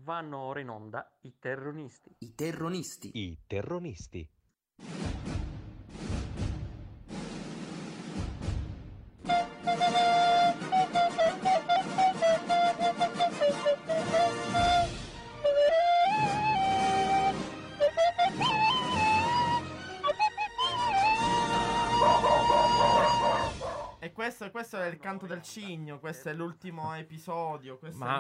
Vanno ora in onda i terronisti. I terronisti. I terronisti. E questo è il canto del cigno, questo è l'ultimo episodio, questa è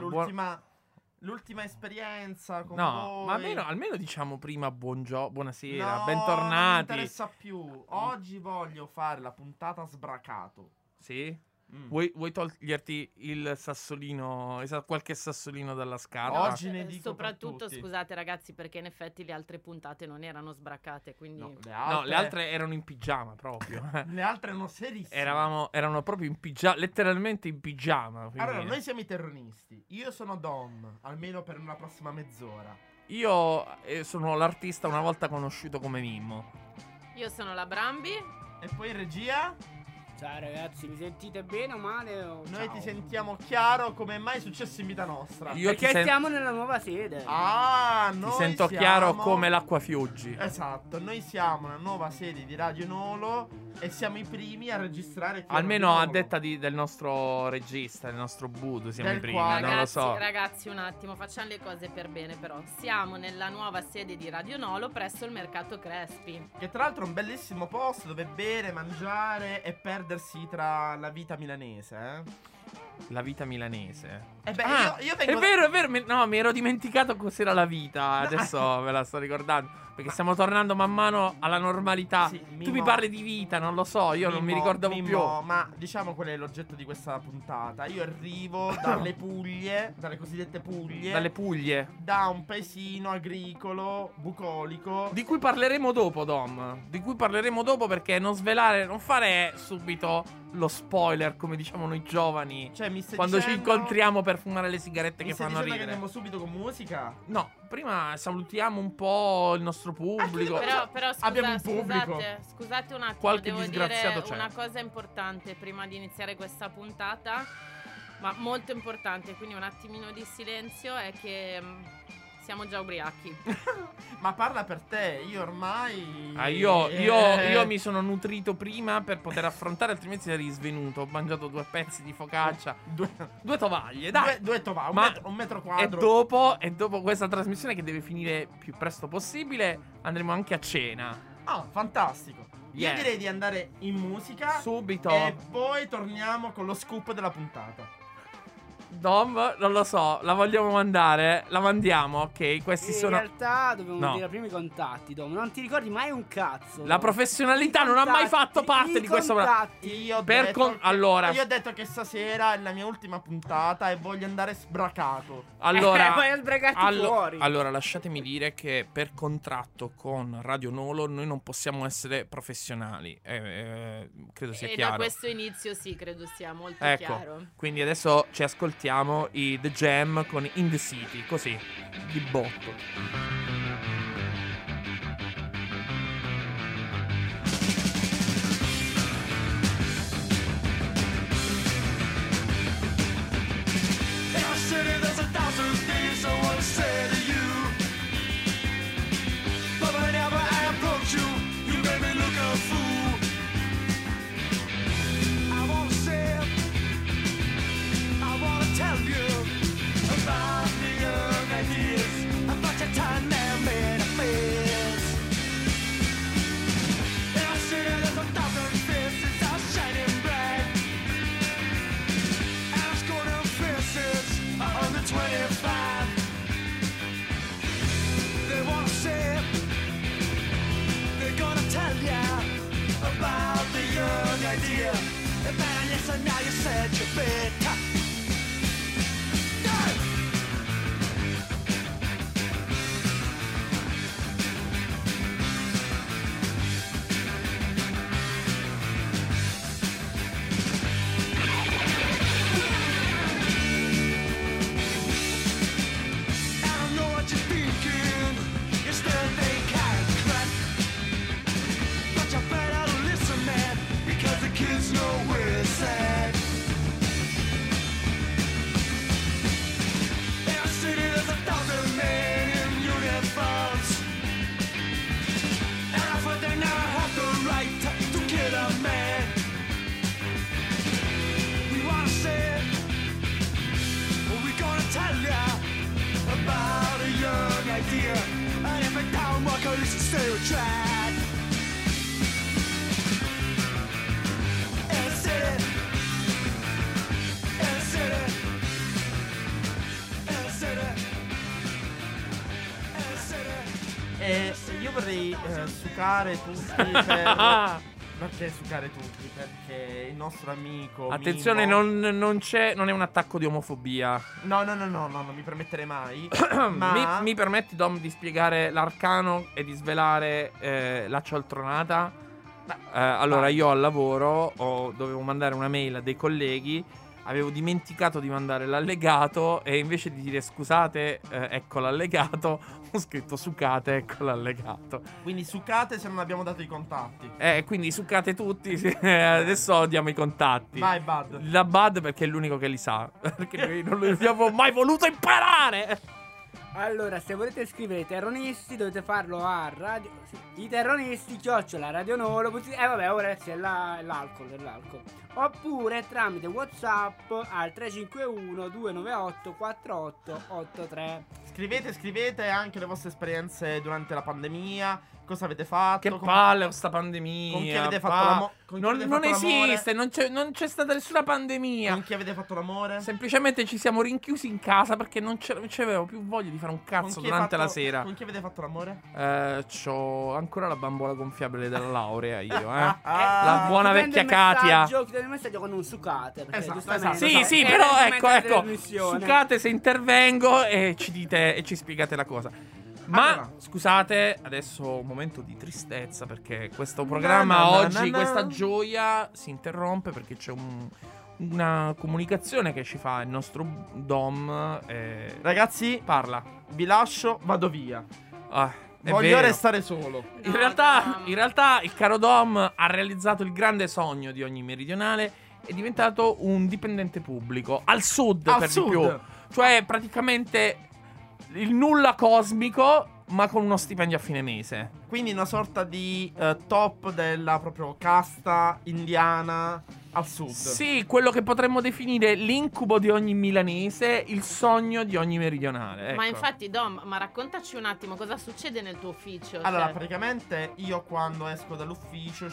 l'ultima esperienza con voi. Ma almeno diciamo prima buonasera, No, bentornati. non mi interessa più. Oggi voglio fare la puntata sbracato. Sì? Vuoi toglierti il sassolino, qualche sassolino dalla scarpa? Oggi ne dico soprattutto, per tutti. scusate ragazzi, perché in effetti le altre puntate non erano sbracate, quindi No, le altre erano in pigiama proprio. Le altre erano serissime. Erano proprio in pigiama, letteralmente in pigiama. Quindi... Allora, noi siamo i terronisti. Io sono Dom, almeno per la prossima mezz'ora. Io sono l'artista una volta conosciuto come Mimmo. io sono la Brambi. E poi in regia? Ciao ragazzi, mi sentite bene o male? Noi Ciao. ti sentiamo chiaro come è mai successo in vita nostra. Perché stiamo nella nuova sede. Noi ti sento siamo... chiaro come l'acqua Fiuggi. Esatto, noi siamo una nuova sede di Radio Nolo e siamo i primi a registrare qui a Almeno Radio a Nolo. detta del nostro regista, del nostro Budo, siamo Del i primi, quale- non lo so. Ragazzi, un attimo, facciamo le cose per bene però. Siamo nella nuova sede di Radio Nolo presso il Mercato Crespi. Che tra l'altro è un bellissimo posto dove bere, mangiare e perdersi tra la vita milanese, La vita milanese. Io vengo È vero, mi ero dimenticato cos'era la vita. Adesso me la sto ricordando. Perché stiamo tornando man mano alla normalità. Sì, Tu Mimmo- mi parli di vita, non lo so, io non mi ricordavo più. Ma diciamo qual è l'oggetto di questa puntata. Io arrivo dalle Puglie, dalle cosiddette Puglie, Dalle Puglie. da un paesino agricolo, bucolico. Di cui parleremo dopo, Dom. Di cui parleremo dopo perché non fare subito lo spoiler, come diciamo noi giovani. Cioè, mi stai Quando ci dicendo- incontriamo per fumare le sigarette Mi che stai fanno dicendo che ridere. andiamo subito con musica? No, prima salutiamo un po' il nostro pubblico. Però Abbiamo un pubblico. scusate un attimo, Qualche devo disgraziato dire c'è. una cosa importante prima di iniziare questa puntata, ma molto importante, quindi un attimino di silenzio, è che siamo già ubriachi. Ma parla per te, io ormai... Io mi sono nutrito prima per poter affrontare, altrimenti sarei svenuto. Ho mangiato 2 pezzi di focaccia, due tovaglie, dai. Due tovaglie, Ma- un metro E quadro. dopo questa trasmissione, che deve finire più presto possibile, andremo anche a cena. Ah, fantastico. Yeah. Io direi di andare in musica Subito. e poi torniamo con lo scoop della puntata. Dom, non lo so, la vogliamo mandare? La mandiamo, ok? Questi In sono... realtà dobbiamo No. dire prima i contatti, Dom. Non ti ricordi mai un cazzo. La professionalità non ha mai fatto parte di questo... Io ho Per detto con- allora- io ho detto che stasera è la mia ultima puntata e voglio andare sbracato. Allora, Vai a sbragarti fuori. allora, lasciatemi dire che per contratto con Radio Nolo noi non possiamo essere professionali. Credo sia E chiaro. da questo inizio sì, credo sia molto Ecco, chiaro. quindi adesso ci ascoltiamo i The Jam con In The City, così, di botto. In our city there's 1,000 things I want to say to you, but whenever I approach you, you make me look a fool. I want to say, I want to tell you about the young ideas, about your time man-made affairs. In our city there's 1,000 faces all shining bright, and scorning faces on the 25. They wanna say, they're gonna tell ya about the young idea. And man, listen, now you said you better. Yeah. I don't know what you're thinking. You're standing kind of crap, but you better listen, man, because the kids know where it's at. E io vorrei sucare tutti per... Perché sucare tutti? Perché il nostro amico attenzione, Mimmo... non è un attacco di omofobia. No, non mi permetterei mai. Ma... mi permetti, Dom, di spiegare l'arcano e di svelare la cialtronata? Allora, io al lavoro dovevo mandare una mail a dei colleghi. Avevo dimenticato di mandare l'allegato e invece di dire scusate, ecco l'allegato, ho scritto succate, ecco l'allegato. Quindi succate se non abbiamo dato i contatti. Quindi succate tutti, adesso diamo i contatti. Vai, Bud. La Bud perché è l'unico che li sa, perché noi non li abbiamo mai voluto imparare. Allora, se volete scrivere i terronisti dovete farlo a radio... I terronisti @radionolo. Vabbè, ora c'è l'alcol. Oppure tramite WhatsApp al 351 298 4883. Scrivete anche le vostre esperienze durante la pandemia. Cosa avete fatto? Che palle questa pandemia. Con chi avete fatto l'amore? Non esiste, non c'è stata nessuna pandemia. Con chi avete fatto l'amore? Semplicemente ci siamo rinchiusi in casa perché non c'avevo più voglia di fare un cazzo durante la sera. Con chi avete fatto l'amore? C'ho ancora la bambola gonfiabile della laurea io, La buona vecchia Katia. Chiudete il messaggio con un succate. Esatto. Sì, però ecco. Succate se intervengo e ci dite e ci spiegate la cosa. Ma allora, scusate, adesso un momento di tristezza perché questo programma oggi, questa gioia si interrompe perché c'è una comunicazione che ci fa il nostro Dom. Ragazzi, parla. Vi lascio, vado via. Voglio restare solo. In realtà il caro Dom ha realizzato il grande sogno di ogni meridionale. È diventato un dipendente pubblico al sud di più. Cioè praticamente il nulla cosmico, ma con uno stipendio a fine mese. Quindi una sorta di top della proprio casta indiana al sud. Sì, quello che potremmo definire l'incubo di ogni milanese, il sogno di ogni meridionale. Ecco. Ma infatti, Dom, ma raccontaci un attimo cosa succede nel tuo ufficio. Allora, cioè... praticamente io quando esco dall'ufficio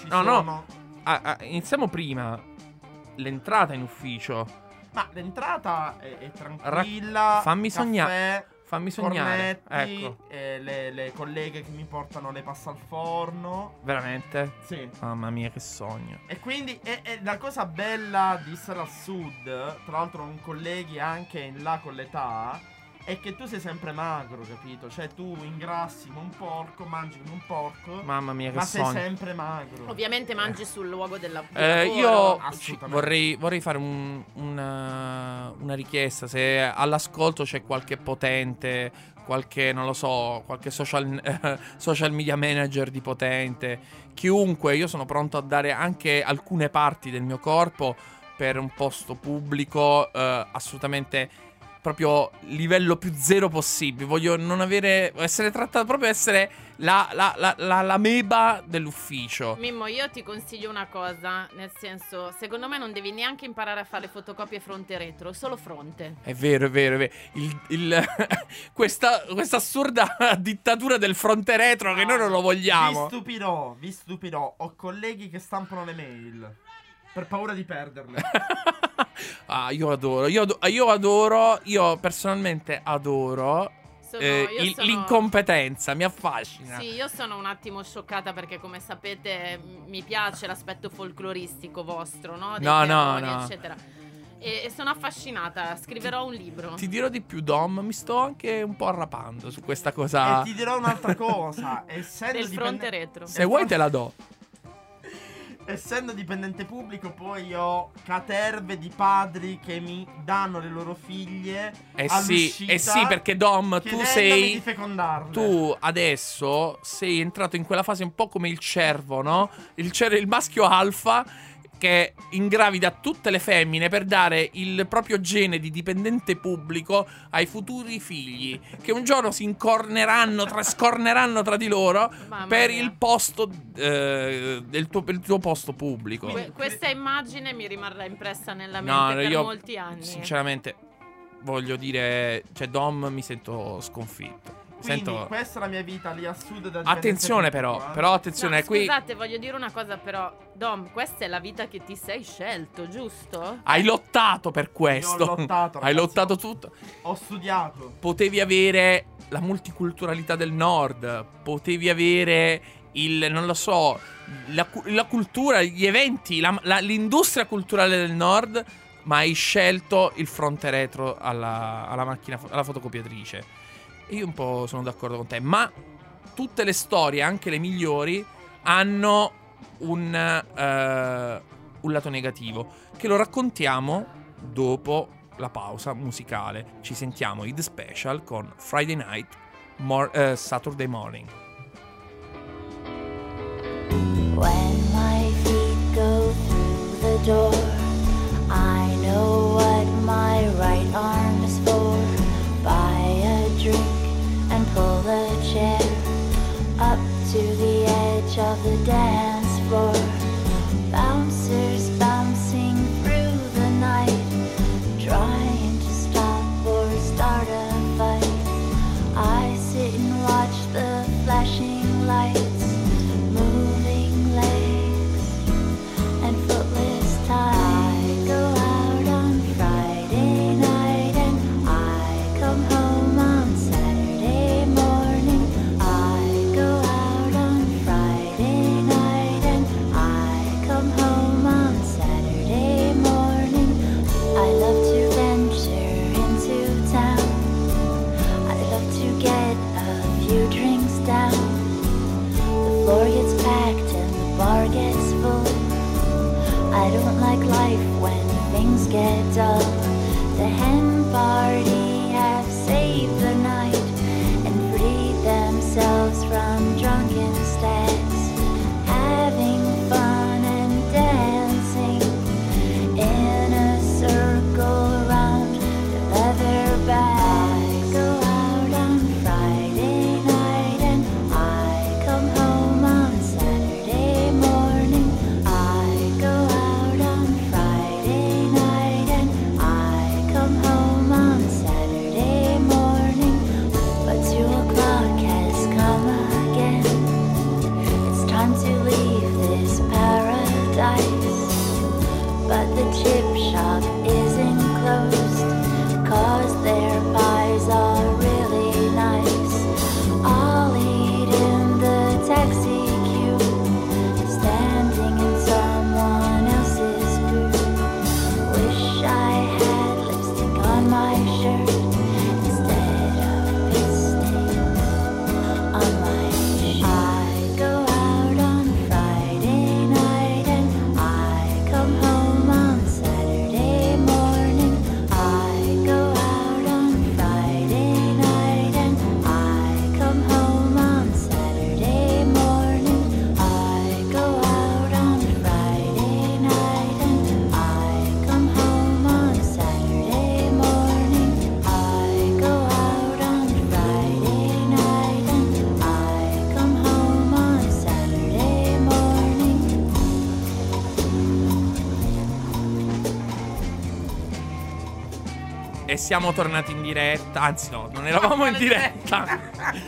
iniziamo prima. L'entrata in ufficio. Ma l'entrata è tranquilla. Fammi sognare. Fammi sognare. Cornetti, Ecco. Le colleghe che mi portano le pasta al forno. Veramente? Sì. Mamma mia, che sogno. E quindi la cosa bella di stare al sud, tra l'altro con colleghi anche in là con l'età, è che tu sei sempre magro, capito? Cioè tu ingrassi come un porco, mangi come un porco. Mamma mia, che ma sogno. sei sempre magro. Ovviamente mangi sul luogo della io vorrei fare una richiesta. Se all'ascolto c'è qualche potente, qualche, non lo so, qualche social media manager di potente, chiunque, io sono pronto a dare anche alcune parti del mio corpo per un posto pubblico, assolutamente proprio livello più zero possibile. Voglio non essere trattato, proprio essere la meba dell'ufficio. Mimmo, io ti consiglio una cosa, nel senso, secondo me non devi neanche imparare a fare fotocopie fronte retro, solo fronte. È vero. Questa assurda dittatura del fronte retro che noi non lo vogliamo. Vi stupirò. Ho colleghi che stampano le mail per paura di perderle. Io adoro. Io personalmente adoro l'incompetenza, mi affascina. Sì, io sono un attimo scioccata perché, come sapete, mi piace l'aspetto folcloristico vostro, no? Dei terroni, eccetera. E sono affascinata, scriverò un libro. Ti dirò di più, Dom, mi sto anche un po' arrapando su questa cosa. E ti dirò un'altra cosa. Del fronte retro. Se vuoi te la do. Essendo dipendente pubblico, poi ho caterve di padri che mi danno le loro figlie all'uscita, sì, perché Dom, di fecondarle. Tu adesso sei entrato in quella fase un po' come il cervo, no? Il maschio alfa che ingravida tutte le femmine per dare il proprio gene di dipendente pubblico ai futuri figli, che un giorno si scorneranno tra di loro per il posto del tuo posto pubblico. Questa immagine mi rimarrà impressa nella mente per molti anni. Sinceramente voglio dire, cioè Dom, mi sento sconfitto. Quindi questa è la mia vita lì a sud. Attenzione però attenzione, No, qui scusate, voglio dire una cosa però. Dom, questa è la vita che ti sei scelto, giusto? hai lottato per questo. Io ho lottato, Hai ragazzi, lottato tutto. Ho studiato. Potevi avere la multiculturalità del nord, potevi avere non lo so, la cultura, gli eventi, l'industria culturale del nord, ma hai scelto il fronte retro alla macchina, alla fotocopiatrice. E io un po' sono d'accordo con te, ma tutte le storie, anche le migliori, hanno un lato negativo, che lo raccontiamo dopo la pausa musicale. Ci sentiamo i The Special con Friday Night, Saturday Morning. When my feet go through the door, I know what my right arm is for. Buy a drink and pull the chair up to the edge of the dance floor. Bouncers bouncing through the night, trying to stop or start a fight. I sit and watch the flashing lights, moving legs and footless tides. I go out on Friday night and I come home on Saturday morning. I go out on Friday night and I come home on Saturday morning. I love to venture into town. I love to get a few drinks down. The floor gets packed and the bar gets full. I don't like life when things get dull. The hen party have saved the night and freed themselves from drunken stags, having fun and dancing in a circle around the leather bag. I go out on Friday night and I come home on Saturday morning. I go out on Friday night and I come home on Saturday morning. But 2 o'clock has come again. It's time to leave this paradise. But the chip shop isn't closed, 'cause their pies are really nice. I'll eat in the taxi queue, standing in someone else's booth. Wish I had lipstick on my shirt instead of pit stains on my shirt. I go out on Friday night and I come home on Saturday morning. I go out on Friday night and I come home on Saturday morning. I go out on Friday night and I come home on Saturday morning. I go out on Friday night and I come home on Saturday morning. E siamo tornati in diretta. Anzi no, non eravamo in diretta.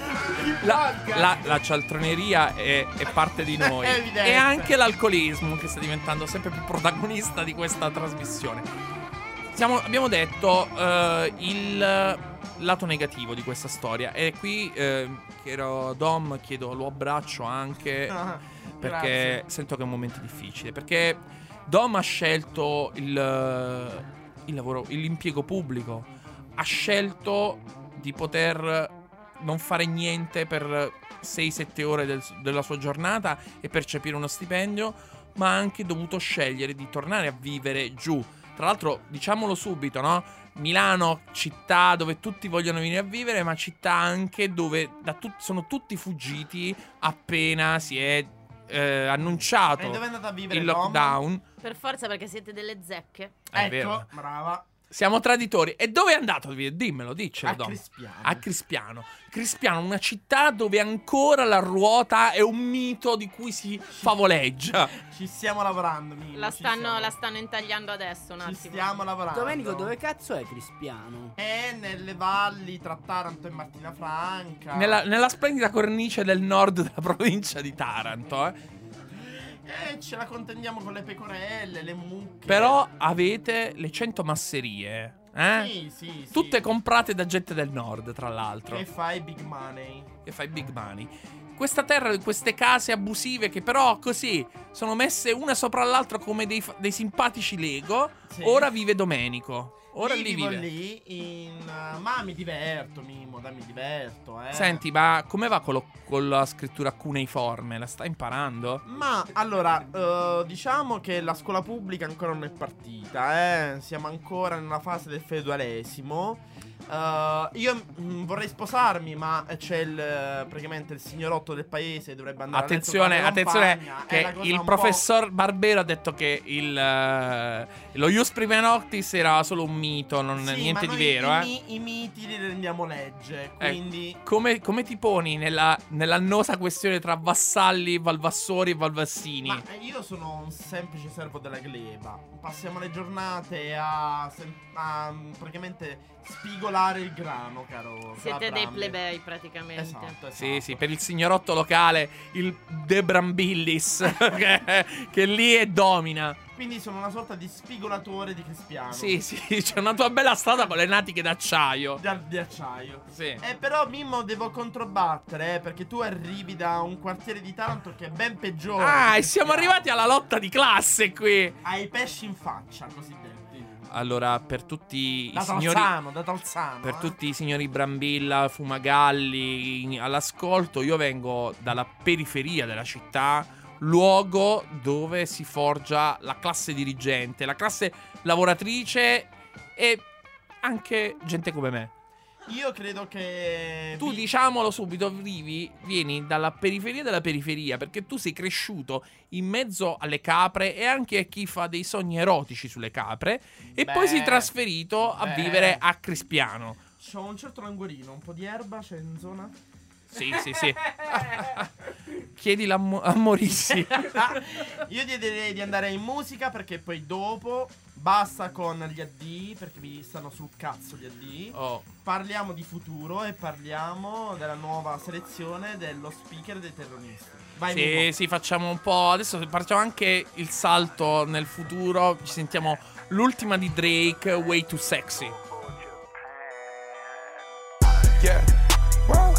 La cialtroneria è parte di noi. È evidente. E anche l'alcolismo, che sta diventando sempre più protagonista di questa trasmissione. Abbiamo detto il lato negativo di questa storia. E qui Dom, lo abbraccio anche, perché Grazie. sento che è un momento difficile. Perché Dom ha scelto il lavoro, l'impiego pubblico. Ha scelto di poter non fare niente per 6-7 ore della sua giornata e percepire uno stipendio, ma ha anche dovuto scegliere di tornare a vivere giù. Tra l'altro, diciamolo subito, no? Milano, città dove tutti vogliono venire a vivere, ma città anche dove sono tutti fuggiti appena si è annunciato E dove è andata a vivere il Dom? lockdown. Per forza, perché siete delle zecche. È Ecco, vero. brava. Siamo traditori. E dove è andato? Dimmelo, diccelo. A Crispiano. Crispiano, una città dove ancora la ruota è un mito di cui si favoleggia. Ci stiamo lavorando, Mimmo. La stanno intagliando adesso un attimo. Ci stiamo lavorando. Domenico, dove cazzo è Crispiano? È nelle valli tra Taranto e Martina Franca. Nella splendida cornice del nord della provincia di Taranto, ce la contendiamo con le pecorelle, le mucche. Però avete le 100 masserie, Sì. Tutte comprate da gente del nord, tra l'altro. E fai big money. Questa terra, queste case abusive che però così sono messe una sopra l'altra come dei simpatici Lego. Sì. Ora vive Domenico. Ora lì vivo vive. lì ma mi diverto, Mimmo, mi diverto, Senti, ma come va con la scrittura cuneiforme? La stai imparando? Ma allora, diciamo che la scuola pubblica ancora non è partita, Siamo ancora nella fase del feudalesimo. Io vorrei sposarmi, ma c'è praticamente il signorotto del paese, dovrebbe andare attenzione che il professor Barbero ha detto che lo Ius Prime Noctis era solo un mito, niente di vero. I miti li rendiamo legge, quindi come ti poni nell'annosa questione tra vassalli, valvassori e valvassini? Ma io sono un semplice servo della gleba. Passiamo le giornate a praticamente spigolare il grano, caro. Siete dei plebei praticamente. Esatto. Sì, per il signorotto locale, il De Brambillis che lì e domina. Quindi sono una sorta di spigolatore di Crispiano. Sì, c'è una tua bella strada con le natiche d'acciaio. Di acciaio. Sì. Però, Mimmo, devo controbattere, perché tu arrivi da un quartiere di Taranto che è ben peggiore. E siamo arrivati alla lotta di classe qui. Ai pesci in faccia, cosiddetti. Allora, per tutti da i signori da Talzano, per tutti i signori Brambilla, Fumagalli all'ascolto, io vengo dalla periferia della città, luogo dove si forgia la classe dirigente, la classe lavoratrice e anche gente come me. Io credo che tu, diciamolo subito, vieni dalla periferia della periferia, perché tu sei cresciuto in mezzo alle capre e anche a chi fa dei sogni erotici sulle capre e poi si è trasferito a vivere a Crispiano. C'ho un certo languorino, un po' di erba c'è in zona? Sì. Chiedila a Morissi. Io direi di andare in musica, perché poi dopo basta con gli addii, perché mi stanno sul cazzo gli addii. Parliamo di futuro e parliamo della nuova selezione dello speaker dei terroristi. Vai, sì, facciamo un po'. Adesso partiamo anche il salto nel futuro. Ci sentiamo l'ultima di Drake, Way Too Sexy. Yeah. Wow.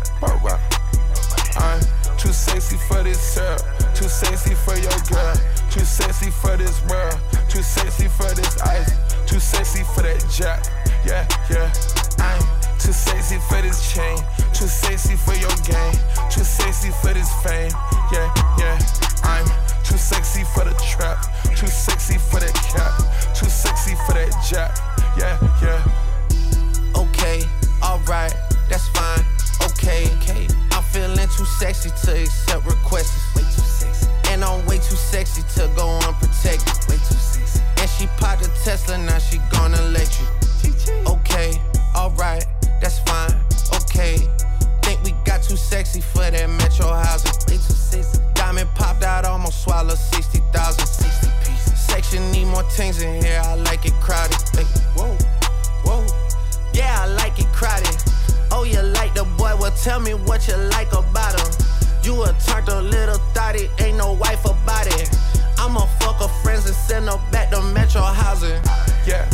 I'm too sexy for this syrup, too sexy for your girl, too sexy for this world, too sexy for this ice, too sexy for that jack. Yeah. I'm too sexy for this chain, too sexy for your game, too sexy for this fame. Yeah. I'm too sexy for the trap, too sexy for that cap, too sexy for that jack. Yeah. Okay, alright, that's fine. Okay, I'm feeling too sexy to accept requests. Way too sexy. And I'm way too sexy to go unprotected. Way too sexy. And she popped a Tesla, now she gonna let you. Okay, alright, that's fine. Okay, think we got too sexy for that metro housing. Way too sexy. Diamond popped out, almost swallowed 60,000. 60 pieces. Section need more things in here, I like it crowded. Hey, whoa. Yeah, I like it crowded. Oh, you like the boy? Well, tell me what you like about him. You a turned a little thotty, ain't no wife about it. I'ma fuck her friends and send her back to metro housing. Yeah.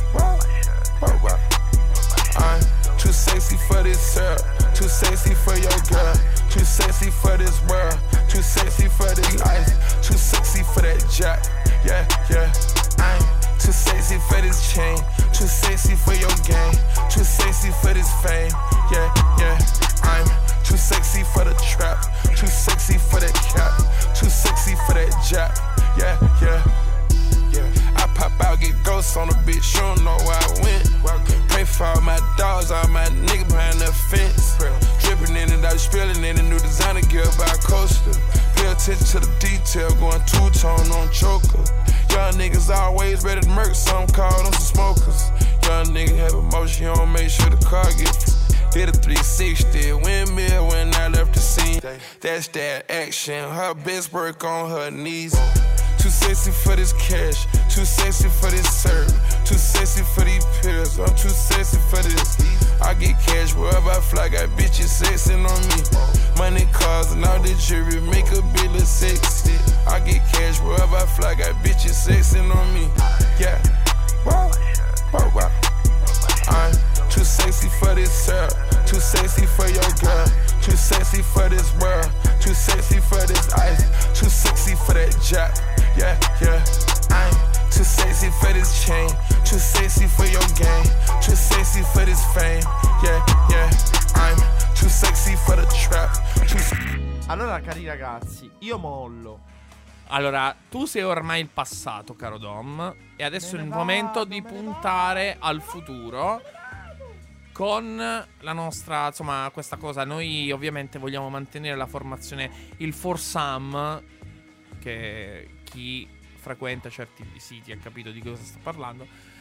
I'm too sexy for this syrup, too sexy for your girl, too sexy for this world, too sexy for this ice, too sexy for that jack. Yeah. I'm too sexy for this chain, too sexy for your game, too sexy for this fame. Yeah. I'm too sexy for the trap, too sexy for that cap, too sexy for that jack. Yeah. I pop out, get ghosts on the bitch, you don't know where I went. Pray for all my dogs, all my niggas behind the fence. Dripping in it, I was spilling in a new designer gear by Coaster. Pay attention to the detail, going two-tone on choker. Young niggas always ready to murk, some call them some smokers. Young nigga have emotion, you don't make sure the car gets. Did a 360 windmill when I left the scene. That's that action, her best work on her knees. Too sexy for this cash, too sexy for this serve, too sexy for these pills, I'm too sexy for this. I get cash wherever I fly, got bitches sexing on me. Money, cars, and all the jewelry make a bill of sexy. I get cash wherever I fly, got bitches sexing on me. Yeah, wow, wow, wow. I'm too sexy for this syrup, too sexy for your girl, too sexy for this world, too sexy for this ice, too sexy for that jack. Yeah, yeah. I'm too sexy for this chain, too sexy for your game, too sexy for this fame. Yeah, yeah. I'm too sexy for the trap. Allora, cari ragazzi, io mollo. Allora, tu sei ormai il passato, caro Dom, e adesso è il momento di puntare al futuro con la nostra, insomma, questa cosa. Noi ovviamente vogliamo mantenere la formazione, il Forsam, che chi frequenta certi siti ha capito di cosa sto parlando.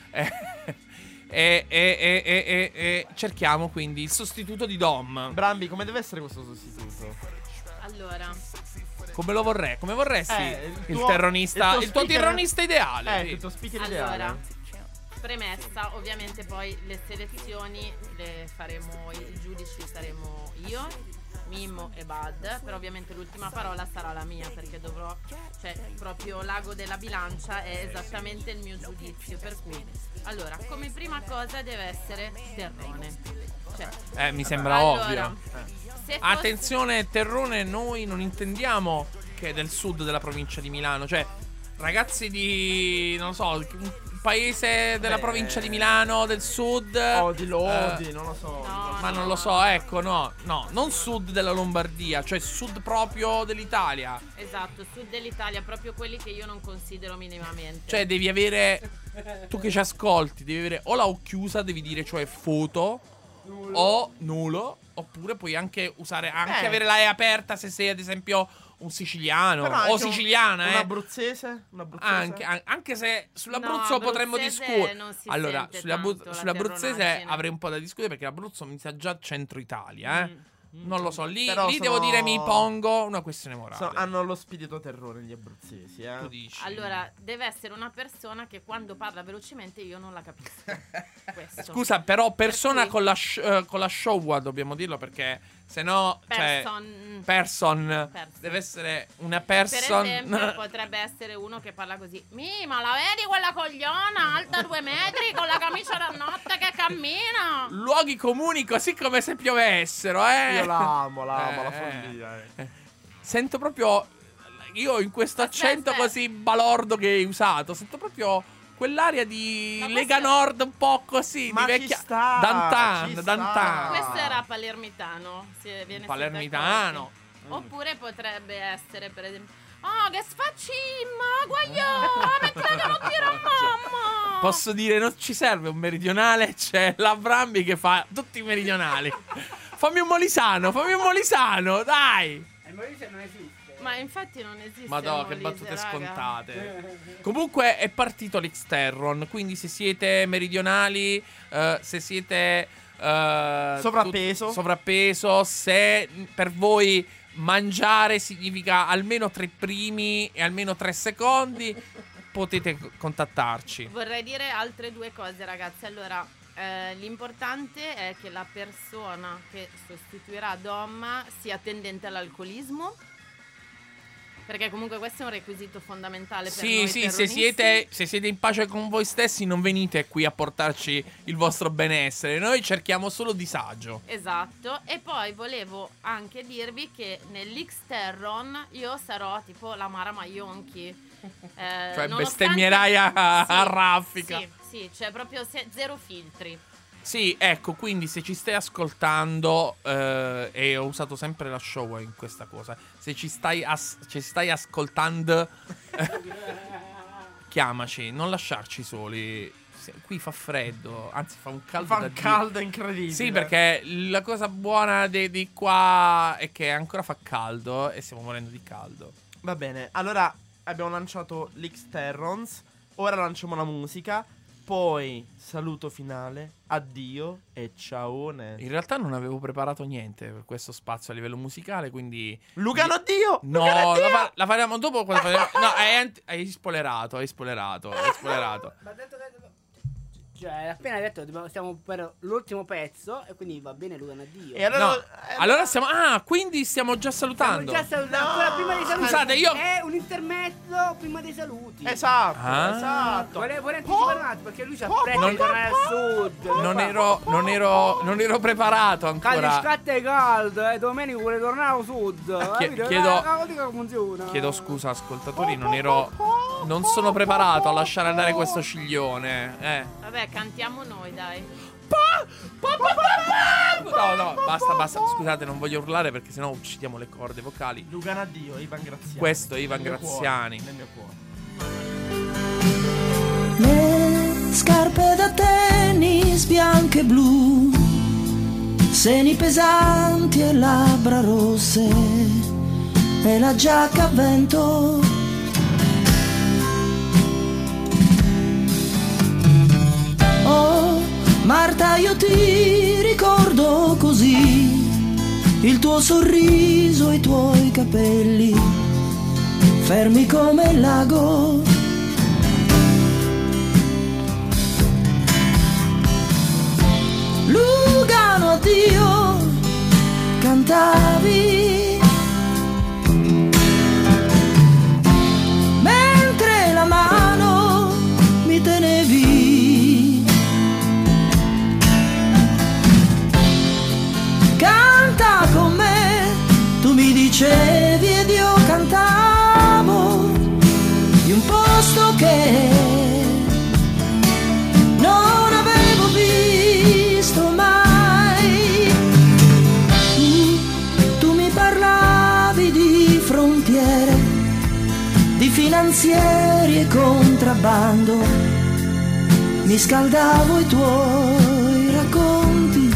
E cerchiamo quindi il sostituto di Dom. Brambi, come deve essere questo sostituto? Allora, come lo vorrei? Come vorresti il tuo terronista, il tuo speaker- terronista ideale? Il tuo speaker allora, ideale. premessa, ovviamente poi le selezioni le faremo, i giudici saremo io, Mimmo e Bud, però ovviamente l'ultima parola sarà la mia, perché dovrò, cioè proprio l'ago della bilancia è esattamente il mio giudizio, per cui allora, come prima cosa deve essere terrone, cioè, Mi sembra allora, ovvio. se fosse- Attenzione, terrone, noi non intendiamo che è del sud della provincia di Milano, cioè ragazzi di, non lo so, un paese della provincia di Milano, del sud, Lodi, non lo so. No, ma no. non lo so, ecco, no, non sud della Lombardia, cioè sud proprio dell'Italia. Esatto, sud dell'Italia, proprio quelli che io non considero minimamente. Cioè devi avere, tu che ci ascolti, devi avere o la O chiusa, devi dire cioè foto, o nulo, oppure puoi anche usare, avere la E aperta se sei ad esempio un siciliano Però anche o siciliana, un abruzzese? Anche se sull'Abruzzo No, potremmo abruzzese discutere. non si Allora, sente sull'Abruzzo, tanto la sull'abruzzese terronaggine. avrei un po' da discutere perché l'Abruzzo mi sa già centro Italia, Non lo so, lì Però devo sono- dire mi pongo una questione morale. Hanno lo spirito terrore gli abruzzesi, Tu dici. Allora, deve essere una persona che quando parla velocemente io non la capisco. Questo. Scusa, però persona cui- con la Showa dobbiamo dirlo perché se no person deve essere una Per person. esempio, potrebbe essere uno che parla così. Ma la vedi quella cogliona alta 2 metri con la camicia da notte che cammina? Luoghi comuni così come se piovessero, Io la amo, la follia. Sento proprio, io in questo accento aspetta. così balordo che hai usato, sento proprio quell'aria di Ma Lega questo- Nord un po' così, Ma di ci vecchia sta, Dantan, ci Dantan. Questo era palermitano. Se viene Palermitano. Oppure potrebbe essere, per esempio, oh, che sfaccimma, guagliò, mentre che non tira mamma. Posso dire, non ci serve un meridionale, c'è la Brambi che fa tutti i meridionali. fammi un molisano, dai. Il Molise non esiste. Ma infatti non esiste. Madò, il che Molise, battute raga. scontate. Comunque è partito l'Xterron, quindi se siete meridionali, se siete sovrappeso, se per voi mangiare significa almeno 3 primi e almeno 3 secondi, potete contattarci. Vorrei dire altre 2 cose, ragazzi. Allora, l'importante è che la persona che sostituirà Dom sia tendente all'alcolismo, perché comunque questo è un requisito fondamentale per noi Sì, terroristi. se siete in pace con voi stessi, non venite qui a portarci il vostro benessere. Noi cerchiamo solo disagio. Esatto. E poi volevo anche dirvi che nell'Xterron io sarò tipo la Mara Maionchi. Cioè nonostante- bestemmierai a raffica. Sì, cioè proprio zero filtri. Sì, ecco, quindi se ci stai ascoltando, e ho usato sempre la show in questa cosa, se ci stai ascoltando, chiamaci, non lasciarci soli. Qui fa freddo, anzi fa un caldo Fa da un Dio. caldo incredibile. Sì, perché la cosa buona di qua è che ancora fa caldo e stiamo morendo di caldo. Va bene, allora abbiamo lanciato l'X-Terrons. Ora lanciamo la musica. Poi saluto finale, addio e ciaone. In realtà non avevo preparato niente per questo spazio a livello musicale, quindi... Lugano addio! No, Lugano addio! la faremo dopo quando faremo... No, hai spoilerato. Ma detto che... Cioè, appena detto stiamo per l'ultimo pezzo e quindi va bene Lugano addio. E allora, No, allora stiamo... Ah, quindi stiamo già salutando. Stiamo già salutando. No, Ancora prima dei saluti. scusate, io- È un intermezzo prima dei saluti. Esatto, Ah. esatto. Vorrei anticipare un attimo perché lui ci ha preso non- di tornare al sud. Non ero preparato Calde ancora. scatte calde, Domenico vuole tornare al sud. Capito? chiedo- Dica come funziona. Chiedo scusa, ascoltatori, non sono preparato a lasciare andare questo ciglione. Vabbè, cantiamo noi, dai. No, basta. Scusate, non voglio urlare perché sennò uccidiamo le corde vocali. Lugano addio, Ivan Graziani. Questo è Ivan Nel mio Graziani. cuore, nel mio cuore. Le scarpe da tennis bianche e blu, seni pesanti e labbra rosse, e la giacca a vento. Oh, Marta, io ti ricordo così, il tuo sorriso, i tuoi capelli, fermi come il lago. Lugano addio, cantavi, mentre la mano mi tenevi. Canta con me, tu mi dicevi ed io cantavo di un posto che non avevo visto mai. Tu mi parlavi di frontiere, di finanzieri e contrabbando, mi scaldavo i tuoi racconti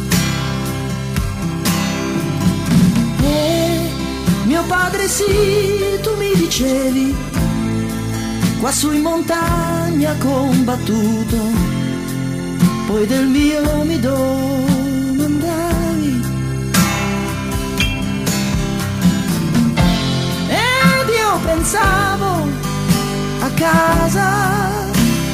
e mio padre sì, tu mi dicevi, qua su in montagna ha combattuto, poi del mio mi domandavi ed io pensavo a casa,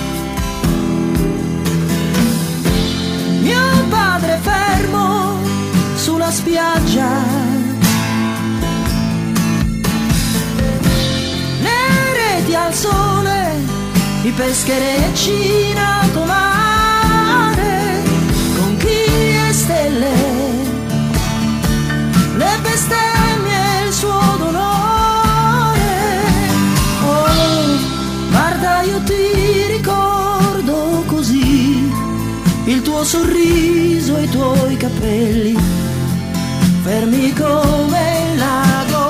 mio padre fermo sulla spiaggia, le reti al sole, i pescherecci in alto mare, conchiglie e stelle, le bestemmie e il suo dolore. Oh, guarda, io ti ricordo così, il tuo sorriso e i tuoi capelli, fermi come il lago.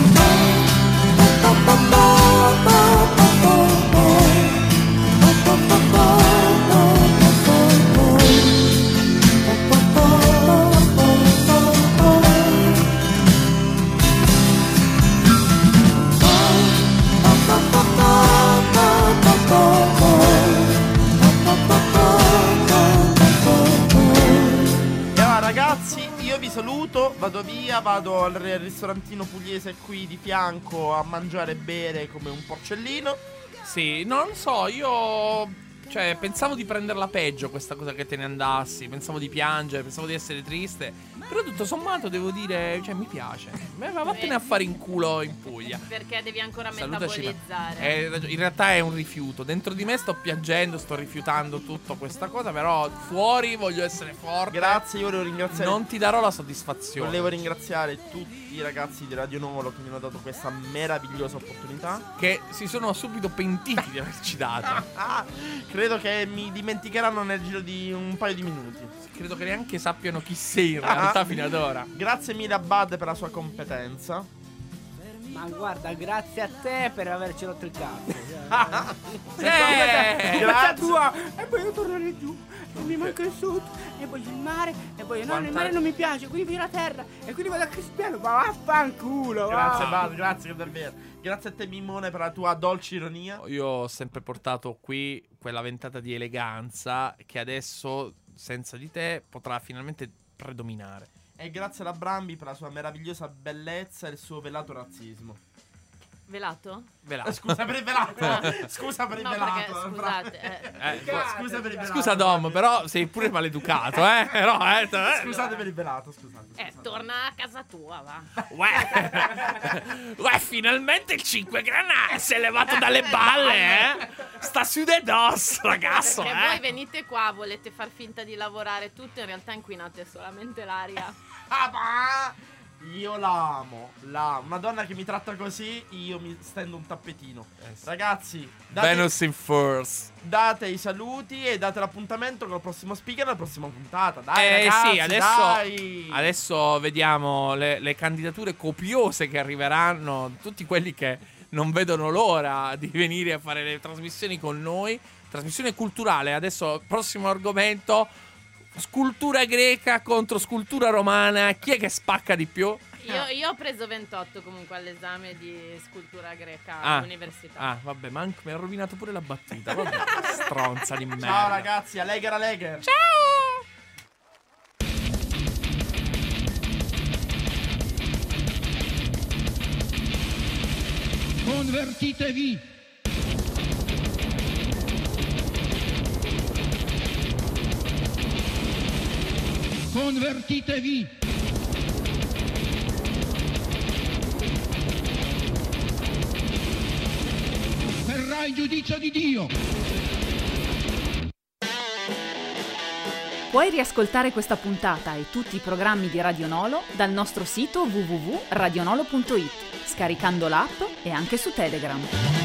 E allora ragazzi, io vi saluto, vado via, vado al ristorantino pugliese qui di fianco a mangiare e bere come un porcellino. Sì, non so, io... Cioè, pensavo di prenderla peggio questa cosa che te ne andassi. Pensavo di piangere, pensavo di essere triste. Però tutto sommato devo dire, cioè, mi piace. Vattene a fare in culo in Puglia. Perché devi ancora Salutaci. metabolizzare. In realtà è un rifiuto. Dentro di me sto piangendo, sto rifiutando tutta questa cosa. Però fuori voglio essere forte. Grazie, io volevo ringraziare. Non ti darò la soddisfazione. Volevo ringraziare tutti i ragazzi di Radio Nolo che mi hanno dato questa meravigliosa opportunità. Che si sono subito pentiti di averci data. Credo che mi dimenticheranno nel giro di un paio di minuti. Credo che neanche sappiano chi sei in realtà fino ad ora. Grazie mille a Bud per la sua competenza. Ma guarda, grazie a te per averci rotto il cazzo. Grazie. Tua. E poi io tornare giù. E mi manca il sud. E poi il mare. E poi no, il mare non mi piace. Quindi voglio la terra. E quindi vado a Cristiano. Ma vaffanculo. Grazie Bad, grazie davvero. Grazie a te Mimone per la tua dolce ironia. Io ho sempre portato qui quella ventata di eleganza che adesso, senza di te, potrà finalmente predominare. E grazie alla Brambi per la sua meravigliosa bellezza e il suo velato razzismo. Velato? Velato. Scusa per il velato. Scusa per il No, velato. perché, scusate, Scusa per il velato. Scusa Dom, però sei pure maleducato, però, Scusate per il velato, scusate. torna a casa tua, va. Uè, finalmente il 5 granate si è levato dalle balle, Sta su de dos, ragazzo, Perché voi venite qua, volete far finta di lavorare tutto, in realtà inquinate solamente l'aria. Io l'amo. Una donna che mi tratta così, io mi stendo un tappetino. Ragazzi, Venus in Force. date i saluti e date l'appuntamento con il prossimo speaker alla prossima puntata. Dai, ragazzi, Sì, dai. adesso vediamo le candidature copiose che arriveranno. Tutti quelli che non vedono l'ora di venire a fare le trasmissioni con noi. Trasmissione culturale. Adesso, prossimo argomento: scultura greca contro scultura romana. Chi è che spacca di più? Io ho preso 28 comunque all'esame di scultura greca all'università. Vabbè, ma anche mi ha rovinato pure la battuta. Vabbè, stronza di merda. Ciao ragazzi, a Leger, a Leger. Ciao! Convertitevi! Convertitevi! Verrà il giudizio di Dio! Puoi riascoltare questa puntata e tutti i programmi di Radio Nolo dal nostro sito www.radionolo.it, scaricando l'app e anche su Telegram.